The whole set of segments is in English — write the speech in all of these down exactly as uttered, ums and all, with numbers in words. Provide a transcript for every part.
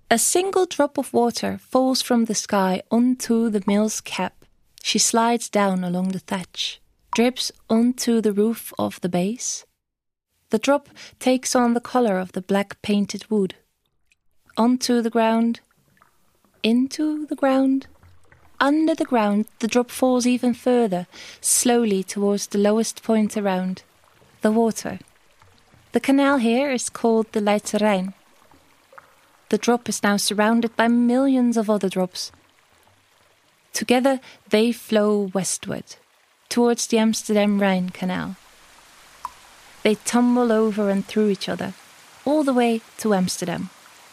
A single drop of water falls from the sky onto the mill's cap. She slides down along the thatch, drips onto the roof of the base. The drop takes on the color of the black painted wood. Onto the ground, into the ground. Under the ground, the drop falls even further, slowly towards the lowest point around, the water. The canal here is called the Leidse Rijn. The drop is now surrounded by millions of other drops. Together they flow westward, towards the Amsterdam Rhine Canal. They tumble over and through each other, all the way to Amsterdam.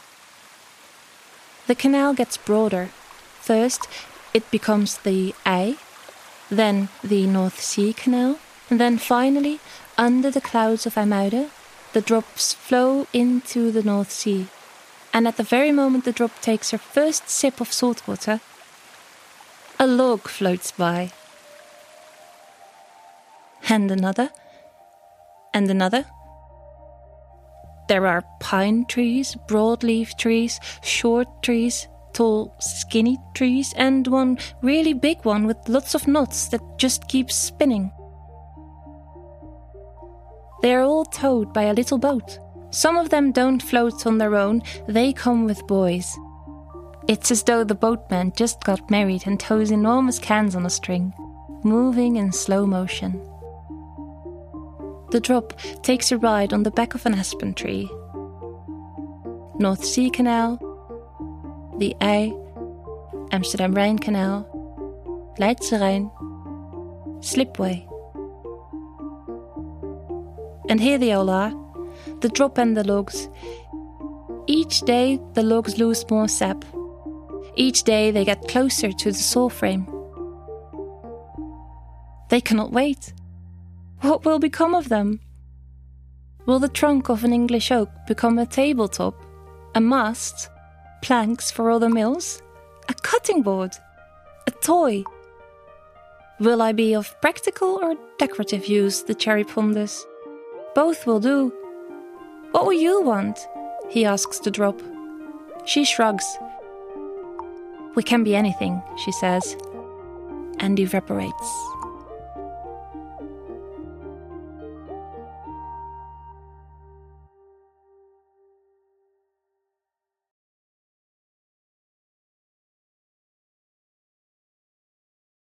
The canal gets broader. First, it becomes the I, then the North Sea Canal, and then finally, under the clouds of IJmuiden, the drops flow into the North Sea. And at the very moment the drop takes her first sip of salt water, a log floats by. And another, and another. There are pine trees, broadleaf trees, short trees, tall, skinny trees, and one really big one with lots of knots that just keeps spinning. They are all towed by a little boat. Some of them don't float on their own, they come with buoys. It's as though the boatman just got married and tows enormous cans on a string, moving in slow motion. The drop takes a ride on the back of an aspen tree. North Sea Canal, the I, Amsterdam Rhine Canal, Leidse Rijn, Slipway. And here they all are, the drop and the logs. Each day the logs lose more sap. Each day they get closer to the saw frame. They cannot wait. What will become of them? Will the trunk of an English oak become a tabletop, a mast, planks for other mills, a cutting board, a toy? Will I be of practical or decorative use, the cherry ponders? Both will do. What will you want? He asks the drop. She shrugs. We can be anything, she says, and evaporates.